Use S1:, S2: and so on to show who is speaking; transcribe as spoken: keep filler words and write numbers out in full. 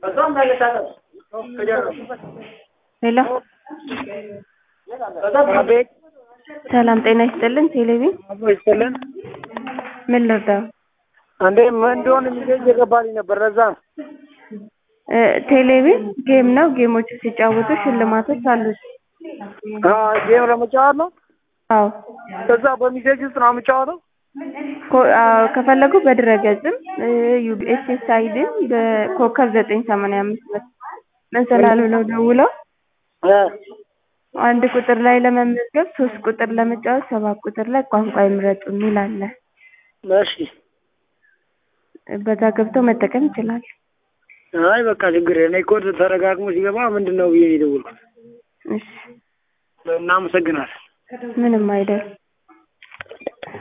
S1: ሄሎ
S2: አቤት
S1: ሰላም ጤና ይስጥልን። ቴሌቪዥን
S2: አቦ ይስጥልን።
S1: ምን ልርዳው?
S2: አንዴ ምን እንደሆነ ሚሴጅ የገባልኝ ነበር ለዛ ነው።
S1: እ ቴሌቪዥን ጌም ነው። ጌሞቹ ሲጫወቱ ሽልማቶች አሉት።
S2: አዎ ጌም ለመጫወት ነው።
S1: አዎ
S2: ከዛ በሚሴጅ ውስጥ ነው የምጫወተው።
S1: ኮ- አዎ ከፈለጉ በድረገጽም ዩኤስኤስአይዲን በኮከብ ዘጠኝ ሰማንያ አምስት መሰላል ብለው ደውለው
S2: እ
S1: አንድ ቁጥር ላይ ለመመዝገብ ሶስት ቁጥር ለመጫወት ሰባት ቁጥር ላይ ቋንቋ ይምረጡ የሚል አለ።
S2: እሺ
S1: በዛ ገብተው መጠቀም ይችላል።
S2: አይ በቃ ችግር የለም። እኔ እኮ ተረጋግሞ ሲገባ ምንድነው ብዬ ነው የደወልኩት።
S1: እሺ
S2: እናመሰግናለን።
S1: ምንም አይደል።